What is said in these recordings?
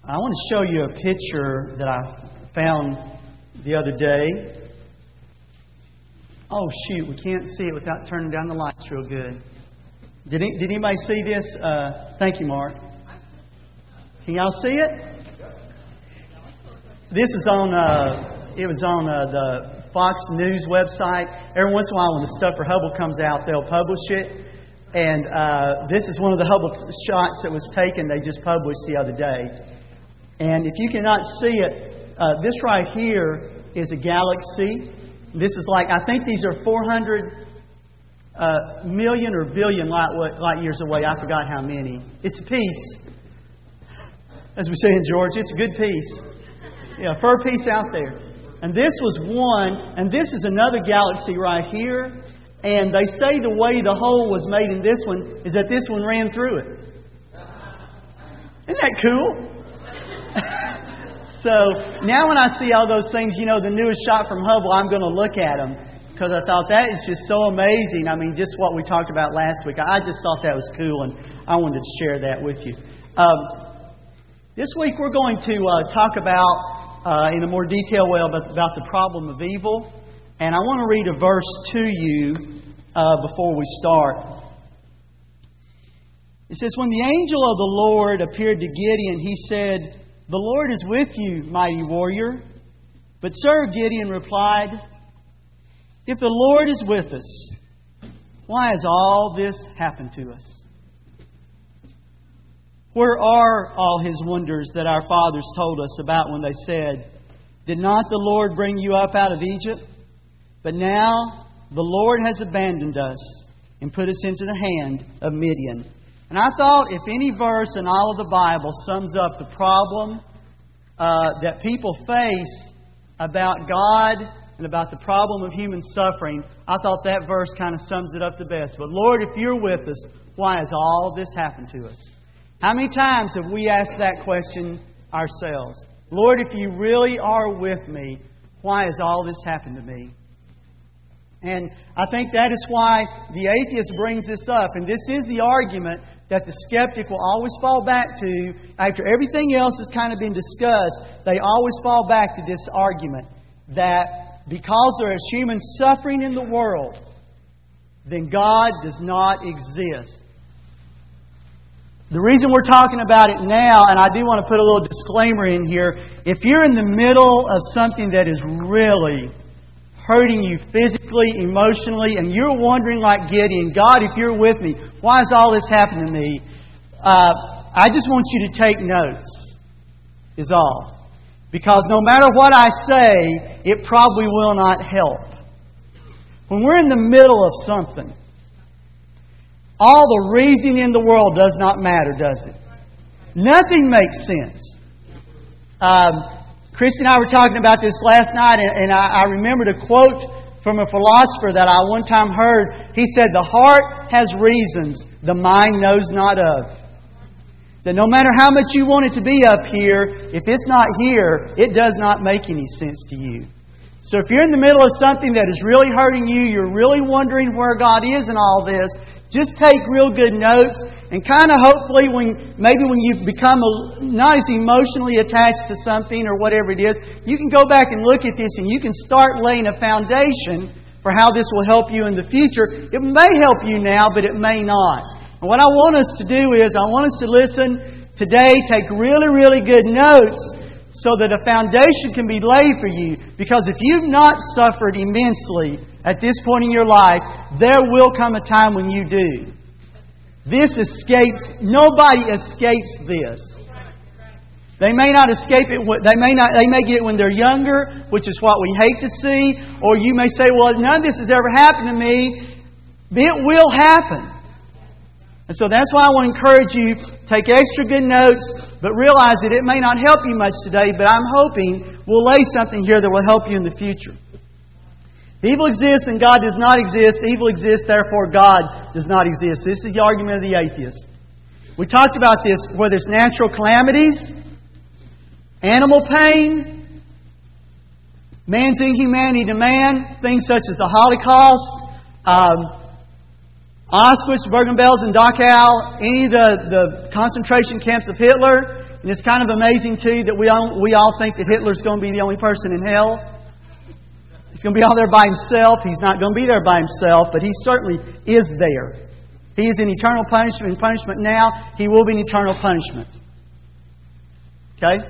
I want to show you a picture that I found the other day. Oh, shoot, we can't see it without turning down the lights real good. Did anybody see this? Thank you, Mark. Can y'all see it? This is on, it was on the Fox News website. Every once in a while when the stuff for Hubble comes out, they'll publish it. And this is one of the Hubble shots that was taken. They just published the other day. And if you cannot see it, this right here is a galaxy. This is like, I think these are 400 million or billion light years away. I forgot how many. It's a piece. As we say in Georgia, it's a good piece. Yeah, fur piece out there. And this was one, and this is another galaxy right here. And they say the way the hole was made in this one is that this one ran through it. Isn't that cool? So now when I see all those things, you know, the newest shot from Hubble, I'm going to look at them. Because I thought that is just so amazing. I mean, just what we talked about last week. I just thought that was cool, and I wanted to share that with you. This week we're going to talk about, in a more detailed way, about the problem of evil. And I want to read a verse to you before we start. It says, "When the angel of the Lord appeared to Gideon, he said, 'The Lord is with you, mighty warrior.' But Sir," Gideon replied, "if the Lord is with us, why has all this happened to us? Where are all His wonders that our fathers told us about when they said, 'Did not the Lord bring you up out of Egypt?' But now the Lord has abandoned us and put us into the hand of Midian." And I thought if any verse in all of the Bible sums up the problem that people face about God and about the problem of human suffering, I thought that verse kind of sums it up the best. But Lord, if You're with us, why has all this happened to us? How many times have we asked that question ourselves? Lord, if You really are with me, why has all this happened to me? And I think that is why the atheist brings this up. And this is the argument that the skeptic will always fall back to. After everything else has kind of been discussed, they always fall back to this argument that because there is human suffering in the world, then God does not exist. The reason we're talking about it now, and I do want to put a little disclaimer in here, if you're in the middle of something that is really hurting you physically, emotionally, and you're wondering like Gideon, God, if You're with me, why has all this happened to me? I just want you to take notes, is all. Because no matter what I say, it probably will not help. When we're in the middle of something, all the reasoning in the world does not matter, does it? Nothing makes sense. Christy and I were talking about this last night, and I remembered a quote from a philosopher that I one time heard. He said, "The heart has reasons the mind knows not of." That no matter how much you want it to be up here, if it's not here, it does not make any sense to you. So if you're in the middle of something that is really hurting you, you're really wondering where God is in all this, just take real good notes and kind of hopefully when you've become not as emotionally attached to something or whatever it is, you can go back and look at this and you can start laying a foundation for how this will help you in the future. It may help you now, but it may not. And what I want us to do is I want us to listen today, take really, really good notes so that a foundation can be laid for you. Because if you've not suffered immensely at this point in your life, there will come a time when you do. Nobody escapes this. They may not escape it. They may get it when they're younger, which is what we hate to see. Or you may say, "Well, none of this has ever happened to me." It will happen. And so that's why I want to encourage you, take extra good notes, but realize that it may not help you much today, but I'm hoping we'll lay something here that will help you in the future. Evil exists and God does not exist. Evil exists, therefore God does not exist. This is the argument of the atheist. We talked about this where there's natural calamities, animal pain, man's inhumanity to man, things such as the Holocaust, Auschwitz, Bergen-Belsen, Dachau, any of the concentration camps of Hitler. And it's kind of amazing, too, that we all think that Hitler's going to be the only person in hell. He's going to be out there by himself. He's not going to be there by himself, but he certainly is there. He is in eternal punishment now. He will be in eternal punishment. Okay?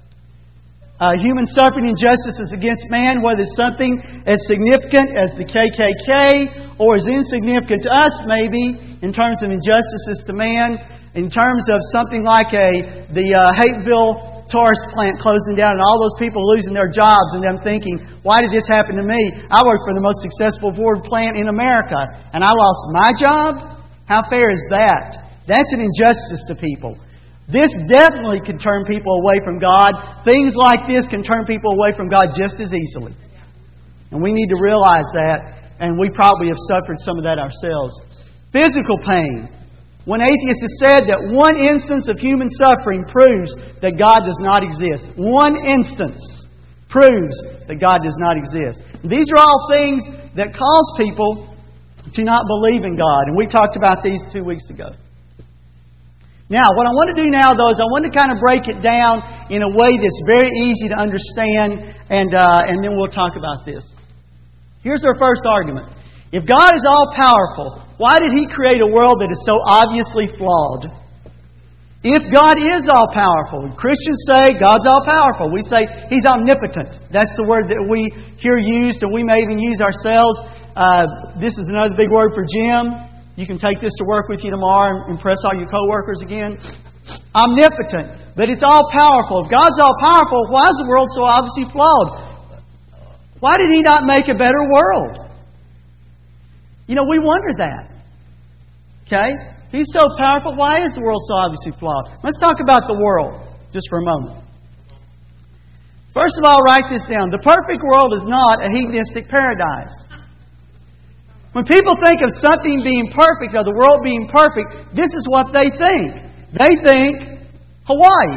Human suffering and injustices against man, whether it's something as significant as the KKK or as insignificant to us, maybe, in terms of injustices to man, in terms of something like the Hapeville Taurus plant closing down and all those people losing their jobs and them thinking, why did this happen to me? I work for the most successful Ford plant in America and I lost my job? How fair is that? That's an injustice to people. This definitely can turn people away from God. Things like this can turn people away from God just as easily. And we need to realize that, and we probably have suffered some of that ourselves. Physical pain. One atheist has said that one instance of human suffering proves that God does not exist. One instance proves that God does not exist. These are all things that cause people to not believe in God. And we talked about these 2 weeks ago. Now, what I want to do now, though, is I want to kind of break it down in a way that's very easy to understand, and then we'll talk about this. Here's our first argument. If God is all-powerful, why did He create a world that is so obviously flawed? If God is all-powerful, Christians say God's all-powerful. We say He's omnipotent. That's the word that we hear used, and we may even use ourselves. This is another big word for Jim. You can take this to work with you tomorrow and impress all your co-workers again. Omnipotent. But it's all-powerful. If God's all-powerful, why is the world so obviously flawed? Why did He not make a better world? You know, we wonder that. Okay? If He's so powerful, why is the world so obviously flawed? Let's talk about the world just for a moment. First of all, write this down. The perfect world is not a hedonistic paradise. When people think of something being perfect or the world being perfect, this is what they think. They think Hawaii.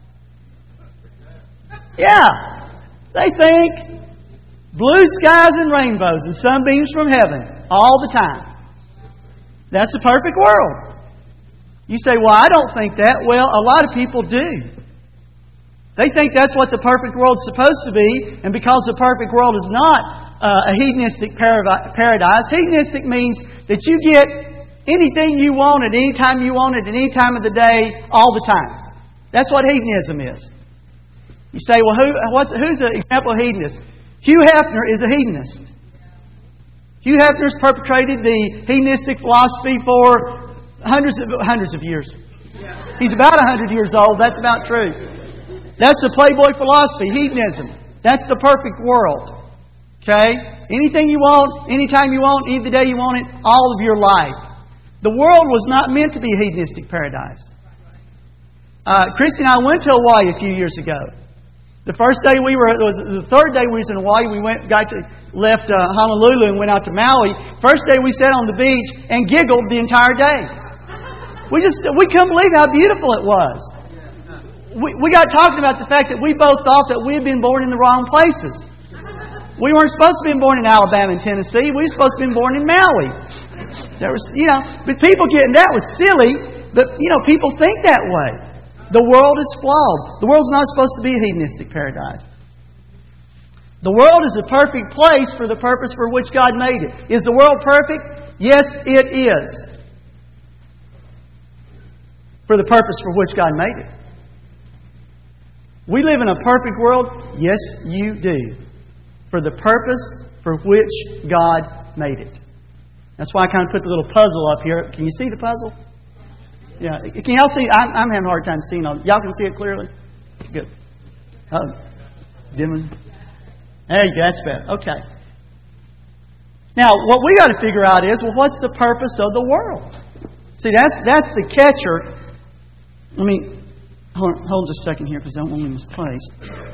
Yeah. They think blue skies and rainbows and sunbeams from heaven all the time. That's the perfect world. You say, well, I don't think that. Well, a lot of people do. They think that's what the perfect world's supposed to be, and because the perfect world is not a hedonistic paradise. Hedonistic means that you get anything you want at any time you want it, at any time of the day, all the time. That's what hedonism is. You say, well, who's an example of hedonist? Hugh Hefner is a hedonist. Hugh Hefner's perpetrated the hedonistic philosophy for hundreds of years. He's about 100 years old. That's about true. That's the Playboy philosophy, hedonism. That's the perfect world. Okay? Anything you want, anytime you want, any day you want it, all of your life. The world was not meant to be a hedonistic paradise. Christy and I went to Hawaii a few years ago. The third day we was in Hawaii. We left Honolulu and went out to Maui. First day we sat on the beach and giggled the entire day. We couldn't believe how beautiful it was. We got talking about the fact that we both thought that we had been born in the wrong places. We weren't supposed to be born in Alabama and Tennessee. We were supposed to be born in Maui. But people that was silly. But, people think that way. The world is flawed. The world's not supposed to be a hedonistic paradise. The world is a perfect place for the purpose for which God made it. Is the world perfect? Yes, it is. For the purpose for which God made it. We live in a perfect world? Yes, you do. For the purpose for which God made it. That's why I kind of put the little puzzle up here. Can you see the puzzle? Yeah. Can y'all see? I'm having a hard time seeing all. Y'all can see it clearly? Good. Dimming. There you go. That's better. Okay. Now, what we got to figure out is, well, what's the purpose of the world? See, that's the catcher. Let me hold just a second here because I don't want to misplace.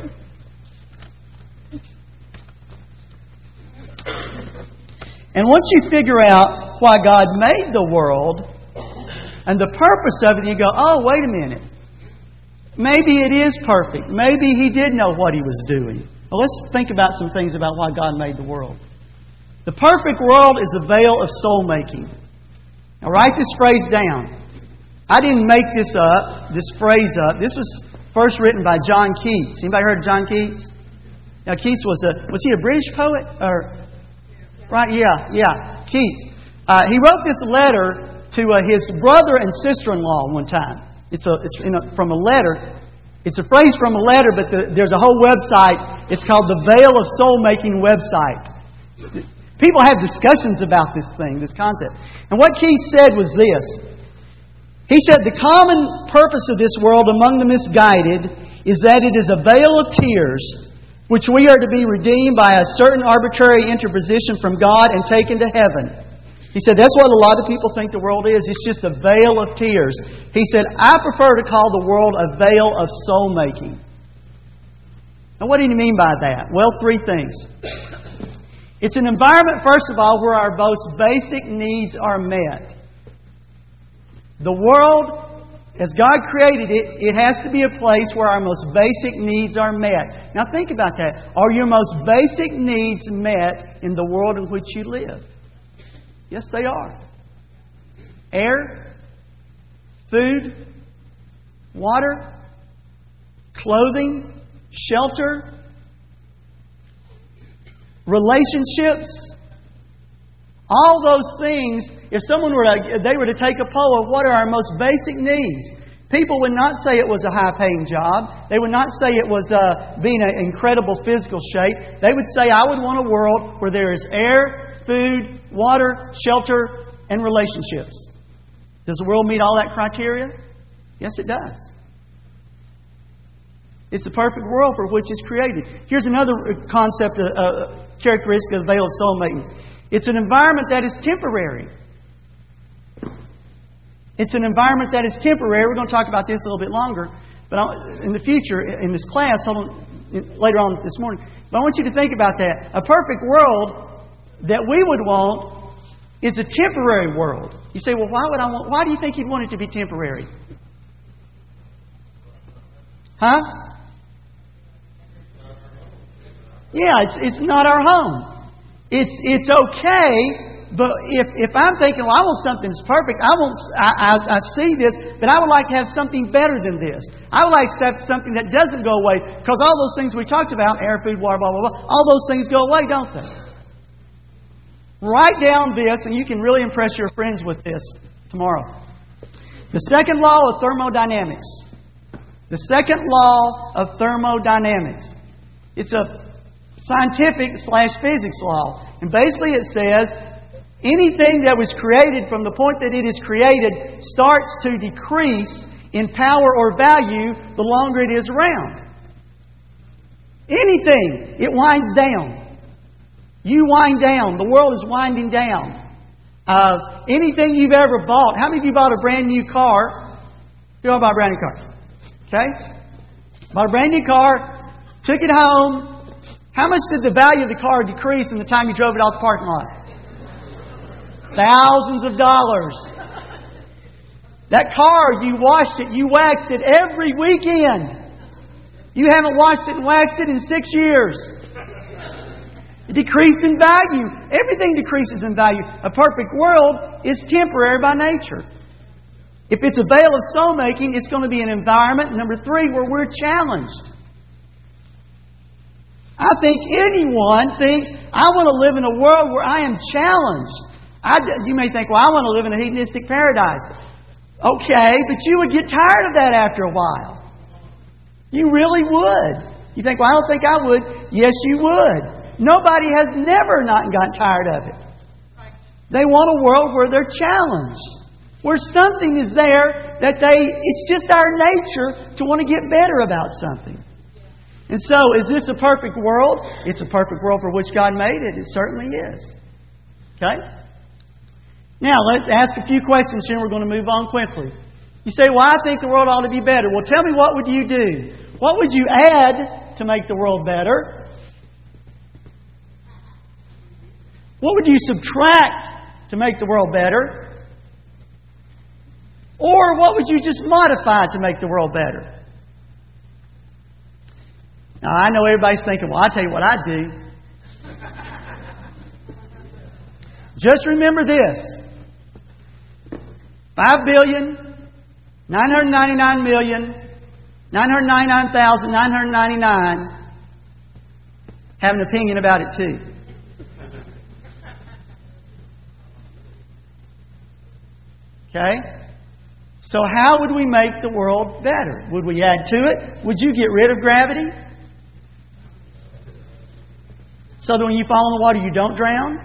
And once you figure out why God made the world and the purpose of it, you go, oh, wait a minute. Maybe it is perfect. Maybe He did know what He was doing. Well, let's think about some things about why God made the world. The perfect world is a veil of soul making. Now write this phrase down. I didn't make this up, this phrase up. This was first written by John Keats. Anybody heard of John Keats? Now, Keats was he a British poet? Right, yeah. Keats. He wrote this letter to his brother and sister-in-law one time. It's from a letter. It's a phrase from a letter, but there's a whole website. It's called the Veil of Soul-Making website. People have discussions about this thing, this concept. And what Keats said was this. He said, the common purpose of this world among the misguided is that it is a veil of tears, which we are to be redeemed by a certain arbitrary interposition from God and taken to heaven. He said, that's what a lot of people think the world is. It's just a veil of tears. He said, I prefer to call the world a veil of soul-making. Now, what did he mean by that? Well, three things. It's an environment, first of all, where our most basic needs are met. The world, as God created it, it has to be a place where our most basic needs are met. Now think about that. Are your most basic needs met in the world in which you live? Yes, they are. Air, food, water, clothing, shelter, relationships. All those things, if they were to take a poll of what are our most basic needs, people would not say it was a high-paying job. They would not say it was being in incredible physical shape. They would say, I would want a world where there is air, food, water, shelter, and relationships. Does the world meet all that criteria? Yes, it does. It's the perfect world for which it's created. Here's another concept, characteristic of the veil of soul-making. It's an environment that is temporary. It's an environment that is temporary. We're going to talk about this a little bit longer. But in the future, in this class, later on this morning. But I want you to think about that. A perfect world that we would want is a temporary world. You say, well, why do you think you'd want it to be temporary? Huh? Yeah, it's not our home. It's okay, but if I'm thinking, well, I want something that's perfect, I see this, but I would like to have something better than this. I would like to have something that doesn't go away, because all those things we talked about, air, food, water, blah, blah, blah, all those things go away, don't they? Write down this, and you can really impress your friends with this tomorrow. The second law of thermodynamics. The second law of thermodynamics. It's a scientific/physics law. And basically it says anything that was created from the point that it is created starts to decrease in power or value the longer it is around. Anything, it winds down. You wind down. The world is winding down. Anything you've ever bought. How many of you bought a brand new car? You all bought brand new cars. Okay? Bought a brand new car, took it home. How much did the value of the car decrease in the time you drove it out the parking lot? Thousands of dollars. That car, you washed it, you waxed it every weekend. You haven't washed it and waxed it in 6 years. It decreased in value. Everything decreases in value. A perfect world is temporary by nature. If it's a veil of soul-making, it's going to be an environment, number 3, where we're challenged. I think anyone thinks, I want to live in a world where I am challenged. You may think, well, I want to live in a hedonistic paradise. Okay, but you would get tired of that after a while. You really would. You think, well, I don't think I would. Yes, you would. Nobody has never not gotten tired of it. They want a world where they're challenged. Where something is there that it's just our nature to want to get better about something. And so, is this a perfect world? It's a perfect world for which God made it. It certainly is. Okay? Now, let's ask a few questions here and we're going to move on quickly. You say, well, I think the world ought to be better. Well, tell me, what would you do? What would you add to make the world better? What would you subtract to make the world better? Or what would you just modify to make the world better? Now, I know everybody's thinking, well, I'll tell you what I'd do. Just remember this. 5 billion, 999,999,999 have an opinion about it too. Okay? So how would we make the world better? Would we add to it? Would you get rid of gravity? So that when you fall in the water, you don't drown?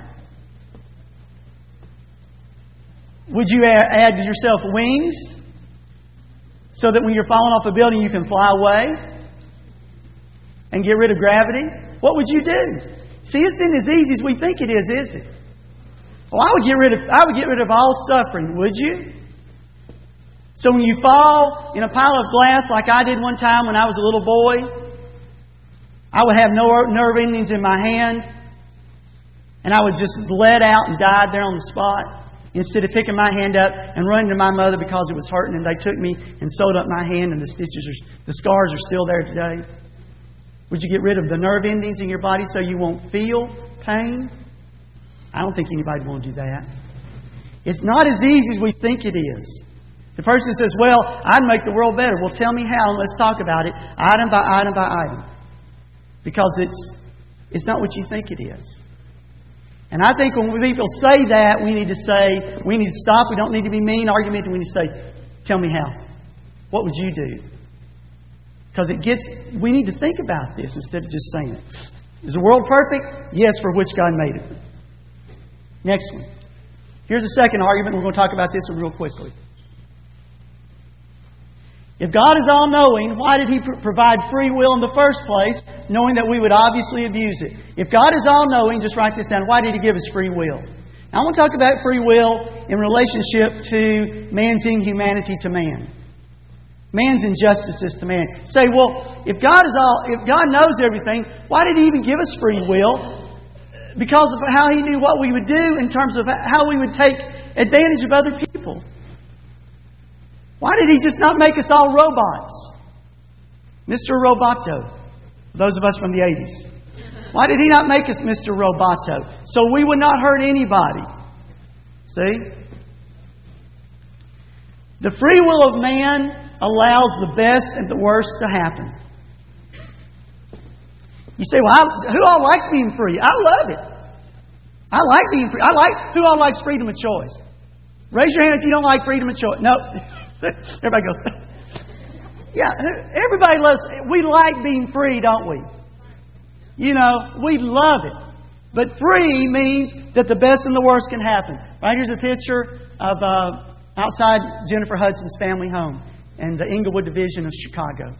Would you add to yourself wings? So that when you're falling off a building, you can fly away? And get rid of gravity? What would you do? See, it's not as easy as we think it is it? Well, I would get rid of all suffering, would you? So when you fall in a pile of glass like I did one time when I was a little boy, I would have no nerve endings in my hand, and I would just bled out and died there on the spot, instead of picking my hand up and running to my mother because it was hurting, and they took me and sewed up my hand, and the scars are still there today. Would you get rid of the nerve endings in your body so you won't feel pain? I don't think anybody will do that. It's not as easy as we think it is. The person says, well, I'd make the world better. Well, tell me how, and let's talk about it item by item by item. Because it's not what you think it is. And I think when people say that, we need to stop. We don't need to be mean, argumentative. We need to say, tell me how. What would you do? Because we need to think about this instead of just saying it. Is the world perfect? Yes, for which God made it. Next one. Here's a second argument. We're going to talk about this one real quickly. If God is all-knowing, why did He provide free will in the first place, knowing that we would obviously abuse it? If God is all-knowing, just write this down, why did He give us free will? Now, I want to talk about free will in relationship to man's inhumanity to man. Man's injustices to man. Say, well, if God knows everything, why did He even give us free will? Because of how He knew what we would do in terms of how we would take advantage of other people. Why did He just not make us all robots? Mr. Roboto. Those of us from the 80s. Why did He not make us Mr. Roboto? So we would not hurt anybody. See? The free will of man allows the best and the worst to happen. You say, well, who all likes being free? I love it. I like being free. Who all likes freedom of choice? Raise your hand if you don't like freedom of choice. No. Everybody goes, yeah, everybody loves, we like being free, don't we? You know, we love it. But free means that the best and the worst can happen. Right, here's a picture of outside Jennifer Hudson's family home in the Englewood division of Chicago.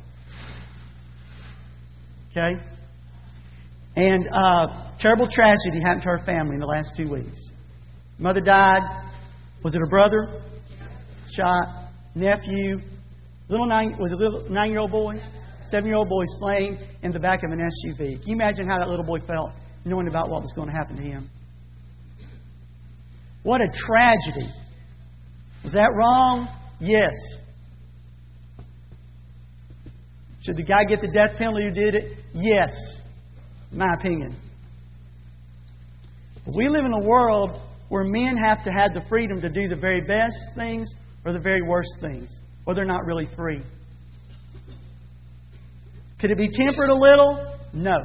Okay? And terrible tragedy happened to her family in the last 2 weeks. Mother died. Was it her brother? Shot. Nephew. Was a little 9-year-old boy? 7-year-old boy slain in the back of an SUV. Can you imagine how that little boy felt knowing about what was going to happen to him? What a tragedy. Was that wrong? Yes. Should the guy get the death penalty who did it? Yes. In my opinion. But we live in a world where men have to have the freedom to do the very best things or the very worst things, or they're not really free. Could it be tempered a little? No.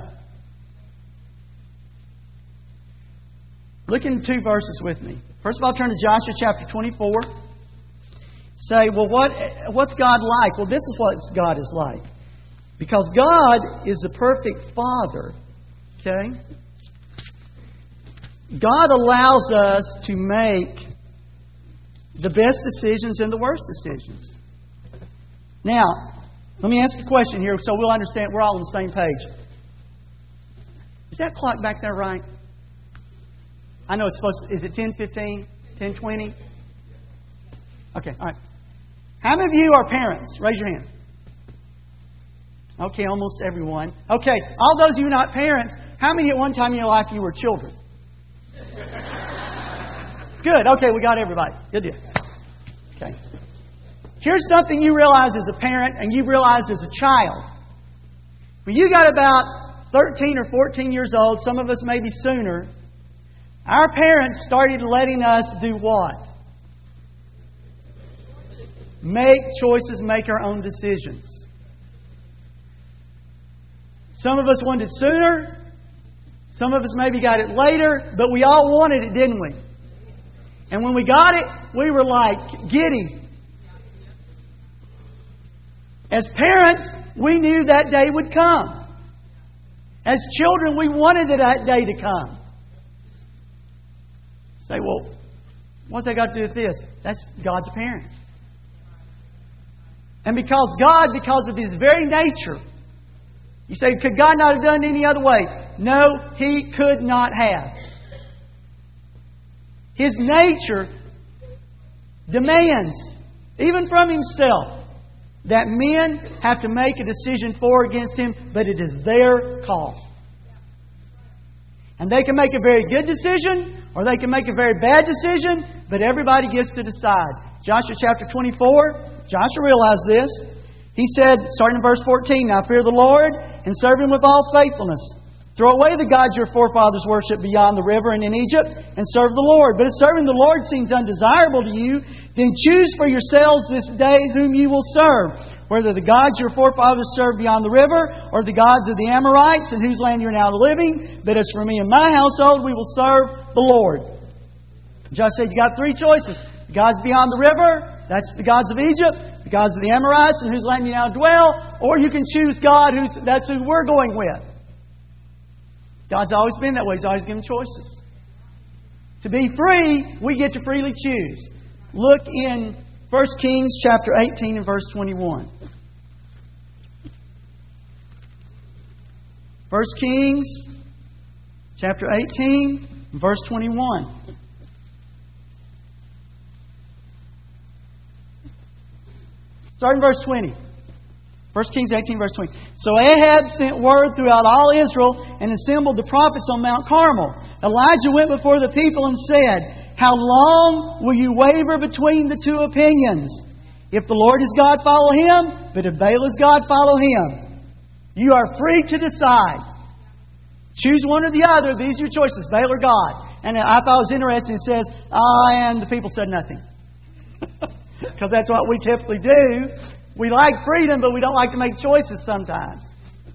Look in 2 verses with me. First of all, turn to Joshua chapter 24. Say, well, what's God like? Well, this is what God is like. Because God is the perfect Father. Okay? God allows us to make the best decisions and the worst decisions. Now, let me ask a question here so we'll understand we're all on the same page. Is that clock back there right? I know it's supposed to... Is it 10:15? 10:20? Okay, all right. How many of you are parents? Raise your hand. Okay, almost everyone. Okay, all those of you not parents, how many at one time in your life you were children? Good. Okay, we got everybody. Good deal. Okay. Here's something you realize as a parent and you realize as a child. When you got about 13 or 14 years old, some of us maybe sooner, our parents started letting us do what? make choices, make our own decisions. Some of us wanted it sooner. Some of us maybe got it later. But we all wanted it, didn't we? And when we got it, we were like giddy. As parents, we knew that day would come. As children, we wanted that day to come. Say, well, what's that got to do with this? That's God's parent. And because of His very nature, you say, could God not have done it any other way? No, He could not have. His nature demands, even from Himself, that men have to make a decision for or against Him, but it is their call. And they can make a very good decision, or they can make a very bad decision, but everybody gets to decide. Joshua chapter 24, Joshua realized this. He said, starting in verse 14, "Now fear the Lord and serve Him with all faithfulness. Throw away the gods your forefathers worshipped beyond the river and in Egypt, and serve the Lord. But if serving the Lord seems undesirable to you, then choose for yourselves this day whom you will serve, whether the gods your forefathers served beyond the river, or the gods of the Amorites, in whose land you're now living. But as for me and my household, we will serve the Lord." Joshua said, you got three choices. The gods beyond the river, that's the gods of Egypt, the gods of the Amorites, in whose land you now dwell, or you can choose God, that's who we're going with. God's always been that way. He's always given choices. To be free, we get to freely choose. Look in 1 Kings chapter 18 and verse 21. 1 Kings chapter 18 and verse 21. Starting verse 20. 1 Kings 18, verse 20. "So Ahab sent word throughout all Israel and assembled the prophets on Mount Carmel. Elijah went before the people and said, 'How long will you waver between the two opinions? If the Lord is God, follow Him. But if Baal is God, follow Him.' You are free to decide. Choose one or the other. These are your choices, Baal or God." And I thought it was interesting. It says, and the people said nothing. Because that's what we typically do. We like freedom, but we don't like to make choices sometimes.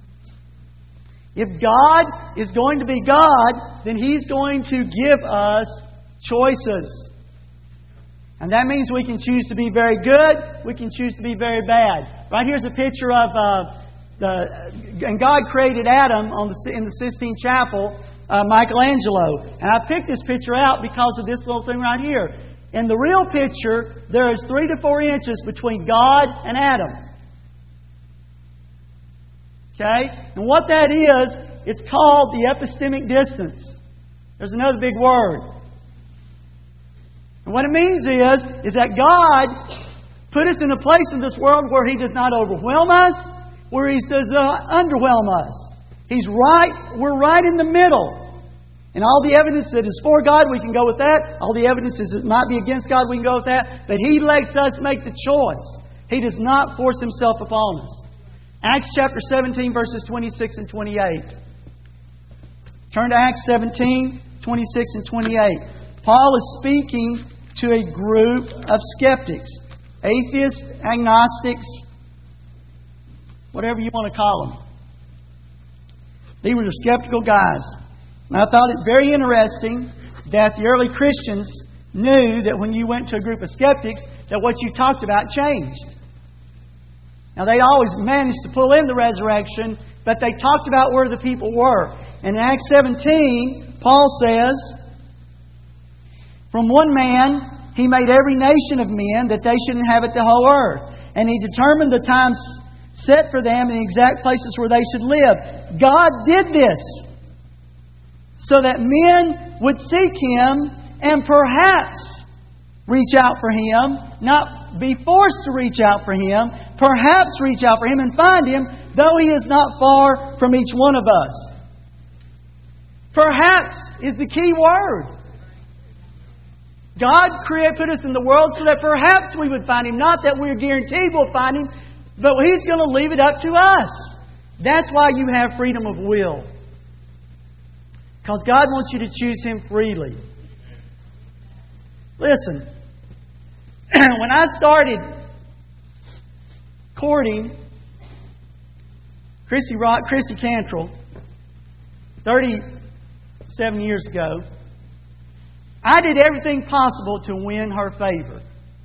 If God is going to be God, then He's going to give us choices. And that means we can choose to be very good, we can choose to be very bad. Right here's a picture of and God created Adam in the Sistine Chapel, Michelangelo. And I picked this picture out because of this little thing right here. In the real picture, there is 3 to 4 inches between God and Adam. Okay? And what that is, it's called the epistemic distance. There's another big word. And what it means is that God put us in a place in this world where He does not overwhelm us, where He does not underwhelm us. We're right in the middle. And all the evidence that is for God, we can go with that. All the evidence that might be against God, we can go with that. But He lets us make the choice. He does not force Himself upon us. Acts chapter 17, verses 26 and 28. Turn to Acts 17, 26 and 28. Paul is speaking to a group of skeptics. Atheists, agnostics, whatever you want to call them. They were the skeptical guys. And I thought it very interesting that the early Christians knew that when you went to a group of skeptics, that what you talked about changed. Now, they always managed to pull in the resurrection, but they talked about where the people were. In Acts 17, Paul says, "From one man He made every nation of men that they should inhabit the whole earth. And He determined the times set for them and the exact places where they should live." God did this so that men would seek Him and perhaps reach out for Him, not be forced to reach out for Him, perhaps reach out for Him and find Him, though He is not far from each one of us. Perhaps is the key word. God put us in the world so that perhaps we would find Him. Not that we're guaranteed we'll find Him, but He's going to leave it up to us. That's why you have freedom of will. Because God wants you to choose Him freely. Listen, when I started courting Christy Cantrell 37 years ago, I did everything possible to win her favor.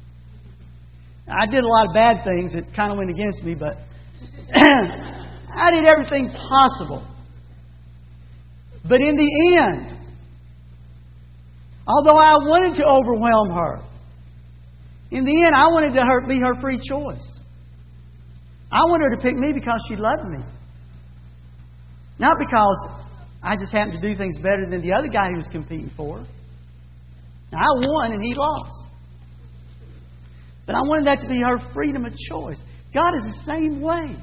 I did a lot of bad things that kind of went against me, but I did everything possible. But in the end, although I wanted to overwhelm her, in the end I wanted to be her free choice. I wanted her to pick me because she loved me. Not because I just happened to do things better than the other guy he was competing for. Now, I won and he lost. But I wanted that to be her freedom of choice. God is the same way.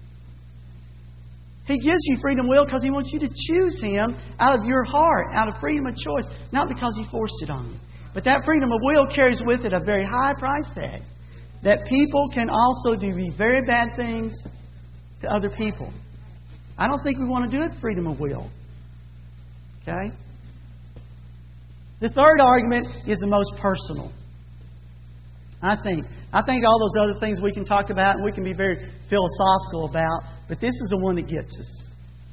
He gives you freedom of will because He wants you to choose Him out of your heart, out of freedom of choice, not because He forced it on you. But that freedom of will carries with it a very high price tag. That people can also do very bad things to other people. I don't think we want to do it freedom of will. Okay? The third argument is the most personal. I think all those other things we can talk about and we can be very philosophical about, but this is the one that gets us.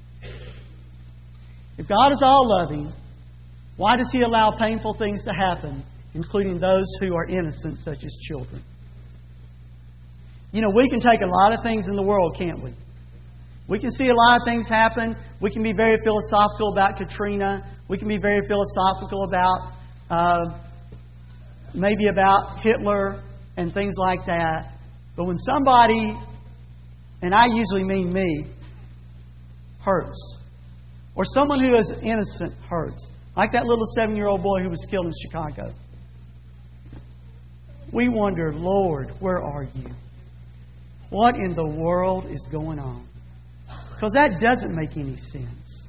If God is all loving, why does He allow painful things to happen, including those who are innocent, such as children? You know, we can take a lot of things in the world, can't we? We can see a lot of things happen. We can be very philosophical about Katrina. We can be very philosophical about maybe about Hitler and things like that. But when somebody, and I usually mean me, hurts, or someone who is innocent hurts, like that little 7-year-old boy who was killed in Chicago, we wonder, Lord, where are you? What in the world is going on? Because that doesn't make any sense.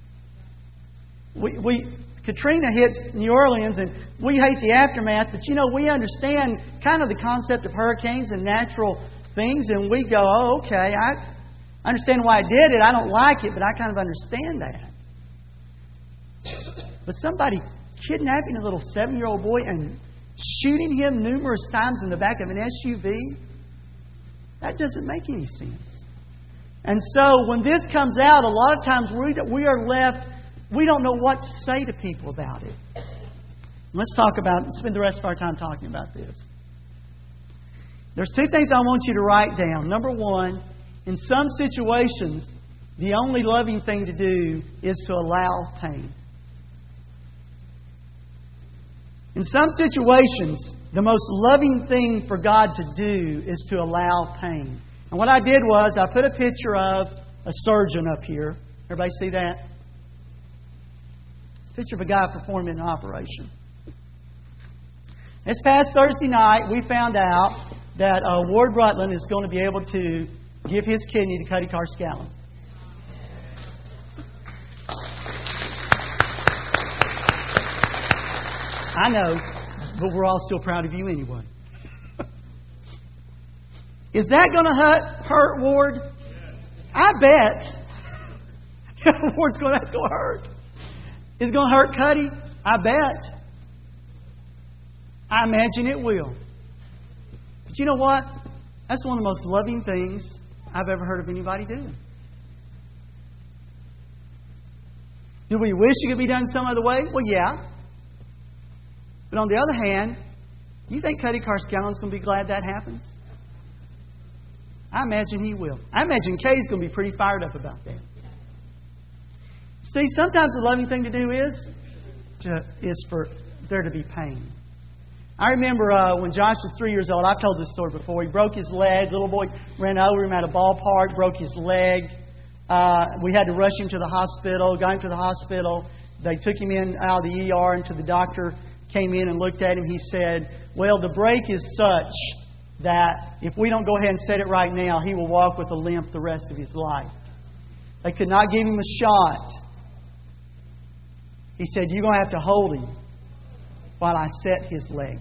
Katrina hits New Orleans and we hate the aftermath, but we understand kind of the concept of hurricanes and natural things, and we go, oh, okay, I understand why I did it. I don't like it, but I kind of understand that. But somebody kidnapping a little 7-year-old boy and shooting him numerous times in the back of an SUV, that doesn't make any sense. And so when this comes out, a lot of times we are left, we don't know what to say to people about it. Let's spend the rest of our time talking about this. There's 2 things I want you to write down. Number 1, in some situations, the only loving thing to do is to allow pain. In some situations, the most loving thing for God to do is to allow pain. And what I did was I put a picture of a surgeon up here. Everybody see that? It's a picture of a guy performing an operation. This past Thursday night, we found out that Ward Rutland is going to be able to give his kidney to Cuddy Carscallon. I know, but we're all still proud of you anyway. Is that going to hurt Ward? I bet. Ward's going to go hurt. Is it going to hurt Cuddy? I bet. I imagine it will. But you know what? That's one of the most loving things I've ever heard of anybody doing. Do we wish it could be done some other way? Well, yeah. But on the other hand, you think Cuddy Carscallon's going to be glad that happens? I imagine he will. I imagine Kay's going to be pretty fired up about that. See, sometimes the loving thing to do is for there to be pain. I remember when Josh was 3 years old, I've told this story before. He broke his leg. Little boy ran over him at a ballpark, broke his leg. We had to rush him to the hospital, got him to the hospital. They took him in out of the ER, and the doctor came in and looked at him. He said, well, the break is such that if we don't go ahead and set it right now, he will walk with a limp the rest of his life. They could not give him a shot. He said, you're going to have to hold him while I set his leg.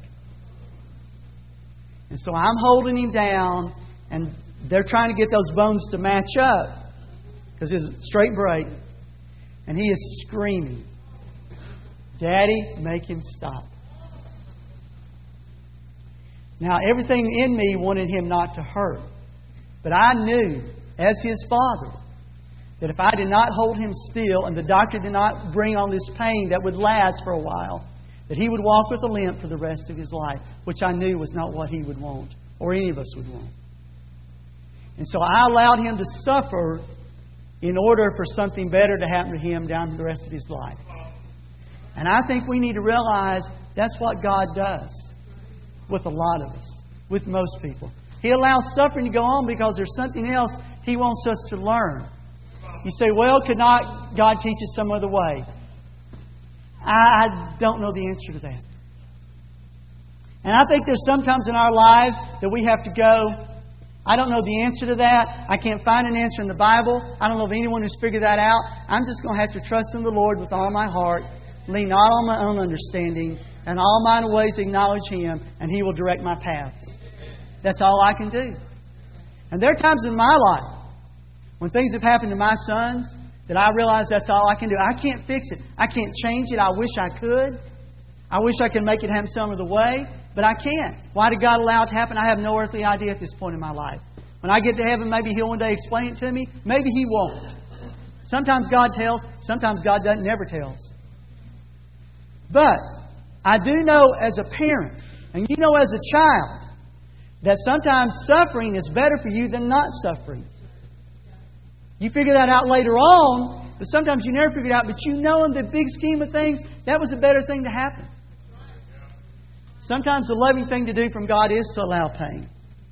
And so I'm holding him down, and they're trying to get those bones to match up because it's a straight break. And he is screaming, Daddy, make him stop. Now, everything in me wanted him not to hurt. But I knew, as His Father, that if I did not hold Him still and the doctor did not bring on this pain that would last for a while, that He would walk with a limp for the rest of His life, which I knew was not what He would want, or any of us would want. And so I allowed Him to suffer in order for something better to happen to Him down the rest of His life. And I think we need to realize that's what God does with a lot of us, with most people. He allows suffering to go on because there's something else He wants us to learn. You say, well, could not God teach us some other way? I don't know the answer to that. And I think there's sometimes in our lives that we have to go, I don't know the answer to that. I can't find an answer in the Bible. I don't know of anyone who's figured that out. I'm just going to have to trust in the Lord with all my heart, lean not on my own understanding, and all mine ways acknowledge Him, and He will direct my paths. That's all I can do. And there are times in my life when things have happened to my sons that I realize that's all I can do. I can't fix it. I can't change it. I wish I could. I wish I could make it happen some other way, but I can't. Why did God allow it to happen? I have no earthly idea at this point in my life. When I get to heaven, maybe He'll one day explain it to me. Maybe He won't. Sometimes God tells. Sometimes God doesn't, never tells. But I do know as a parent, and you know as a child, that sometimes suffering is better for you than not suffering. You figure that out later on, but sometimes you never figure it out. But you know in the big scheme of things, that was a better thing to happen. Sometimes the loving thing to do from God is to allow pain.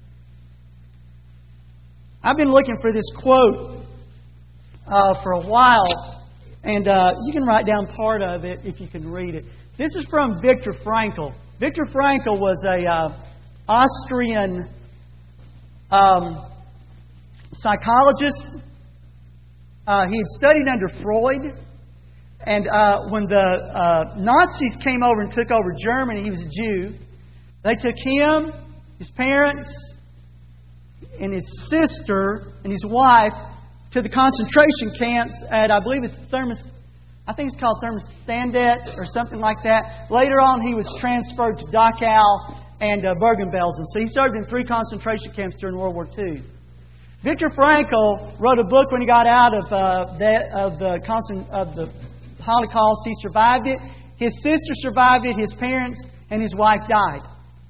I've been looking for this quote for a while, and you can write down part of it if you can read it. This is from Viktor Frankl. Viktor Frankl was a Austrian psychologist. He had studied under Freud. And when the Nazis came over and took over Germany, he was a Jew. They took him, his parents, and his sister and his wife to the concentration camps at, I believe it's I think it's called Thermostandet or something like that. Later on, he was transferred to Dachau and Bergen-Belsen. So he served in 3 concentration camps during World War II. Viktor Frankl wrote a book when he got out of the Holocaust. He survived it. His sister survived it. His parents and his wife died.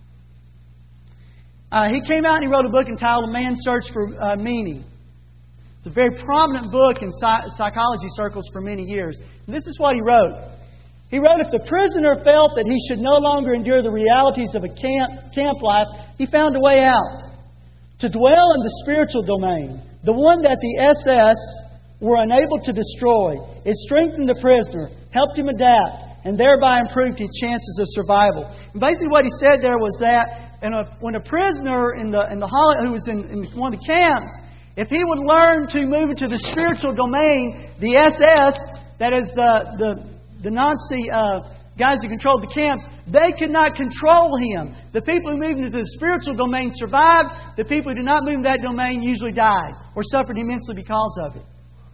He came out and he wrote a book entitled A Man's Search for Meaning. It's a very prominent book in psychology circles for many years. And this is what he wrote. He wrote, if the prisoner felt that he should no longer endure the realities of a camp life, he found a way out. To dwell in the spiritual domain, the one that the SS were unable to destroy. It strengthened the prisoner, helped him adapt, and thereby improved his chances of survival. And basically what he said there was that when a prisoner who was in one of the camps, if he would learn to move into the spiritual domain, the SS, that is the Nazi guys who controlled the camps, they could not control him. The people who moved into the spiritual domain survived. The people who did not move in that domain usually died or suffered immensely because of it.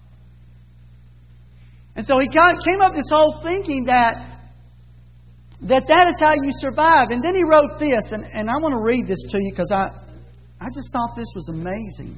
And so he came up with this whole thinking that is how you survive. And then he wrote this, and I want to read this to you because I just thought this was amazing.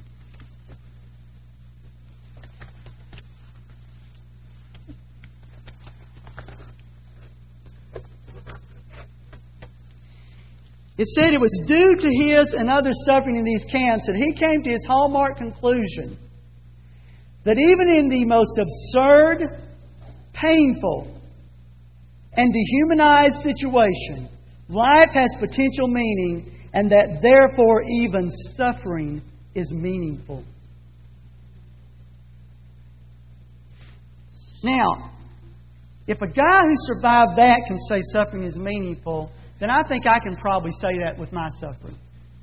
It said it was due to his and others suffering in these camps that he came to his hallmark conclusion that even in the most absurd, painful, and dehumanized situation, life has potential meaning, and that therefore even suffering is meaningful. Now, if a guy who survived that can say suffering is meaningful, then I think I can probably say that with my suffering.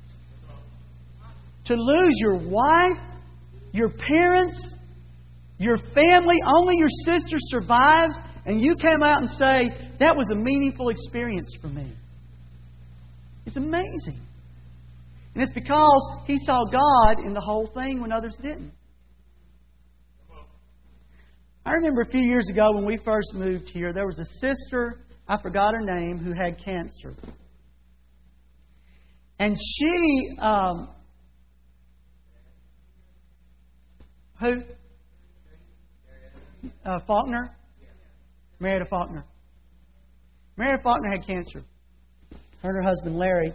To lose your wife, your parents, your family, only your sister survives, and you came out and say, that was a meaningful experience for me. It's amazing. And it's because he saw God in the whole thing when others didn't. I remember a few years ago when we first moved here, there was a sister, I forgot her name, who had cancer. And Who? Faulkner? Marietta Faulkner. Marietta Faulkner had cancer. Her and her husband, Larry.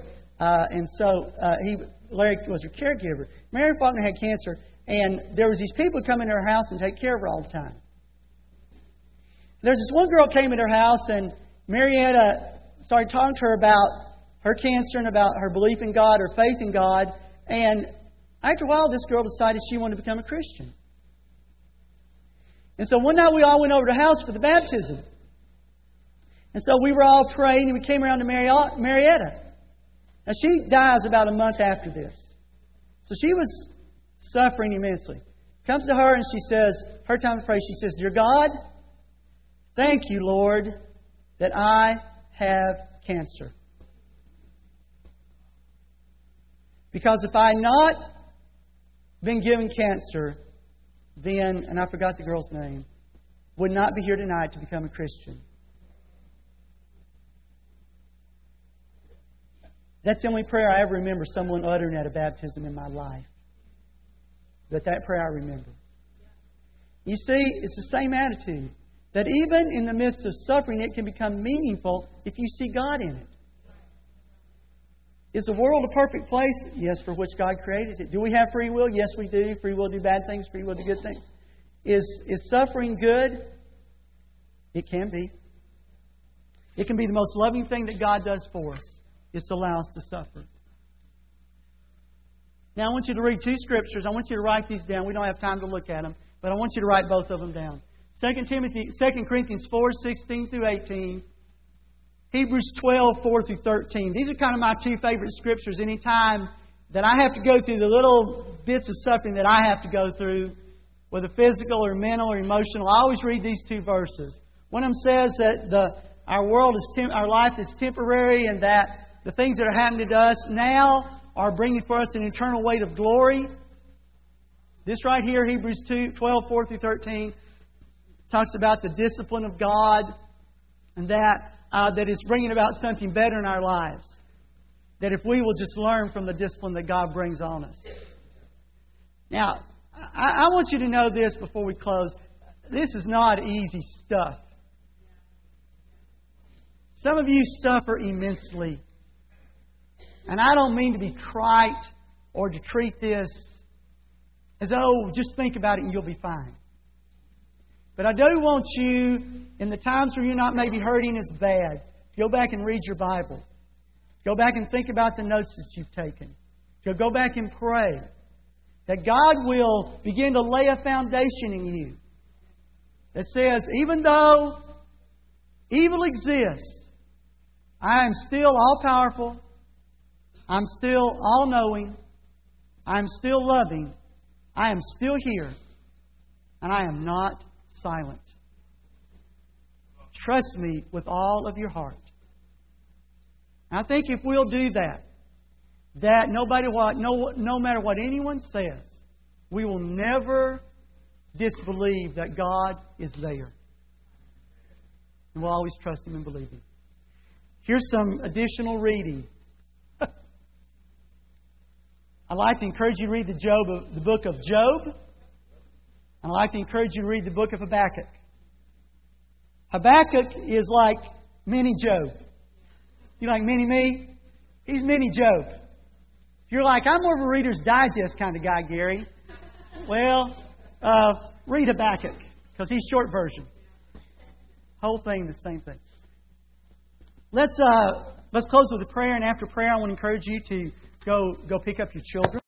Larry was her caregiver. Marietta Faulkner had cancer, and there was these people come into her house and take care of her all the time. There's this one girl came into her house, and Marietta started talking to her about her cancer and about her belief in God, her faith in God. And after a while, this girl decided she wanted to become a Christian. And so one night we all went over to the house for the baptism. And so we were all praying, and we came around to Marietta. Now, she dies about a month after this. So she was suffering immensely. Comes to her and she says, her time to pray, she says, "Dear God, thank you, Lord, that I have cancer. Because if I had not been given cancer, then," and I forgot the girl's name, "would not be here tonight to become a Christian." That's the only prayer I ever remember someone uttering at a baptism in my life. But that prayer I remember. You see, it's the same attitude. That even in the midst of suffering, it can become meaningful if you see God in it. Is the world a perfect place? Yes, for which God created it. Do we have free will? Yes, we do. Free will to do bad things, free will to do good things. Is suffering good? It can be. It can be the most loving thing that God does for us, is to allow us to suffer. Now, I want you to read two scriptures. I want you to write these down. We don't have time to look at them, but I want you to write both of them down. 2 Corinthians 4:16-18. Hebrews 12:4-13. These are kind of my two favorite scriptures. Anytime that I have to go through the little bits of suffering that I have to go through, whether physical or mental or emotional, I always read these two verses. One of them says that our life is temporary, and that the things that are happening to us now are bringing for us an eternal weight of glory. This right here, Hebrews 12:4-13, talks about the discipline of God, and that it's bringing about something better in our lives. That if we will just learn from the discipline that God brings on us. Now, I want you to know this before we close. This is not easy stuff. Some of you suffer immensely. And I don't mean to be trite or to treat this as, oh, just think about it and you'll be fine. But I do want you, in the times where you're not maybe hurting as bad, go back and read your Bible. Go back and think about the notes that you've taken. Go back and pray that God will begin to lay a foundation in you that says, even though evil exists, I am still all-powerful. I'm still all-knowing. I'm still loving. I am still here. And I am not silent. Trust me with all of your heart. I think if we'll do that no matter what anyone says, we will never disbelieve that God is there. And we'll always trust Him and believe Him. Here's some additional reading. I'd like to encourage you to read the book of Job. I'd like to encourage you to read the book of Habakkuk. Habakkuk is like mini Job. You like mini me? He's mini Job. If you're like, I'm more of a Reader's Digest kind of guy, Gary, well, read Habakkuk, because he's short version. Whole thing, the same thing. Let's close with a prayer, and after prayer, I want to encourage you to go pick up your children.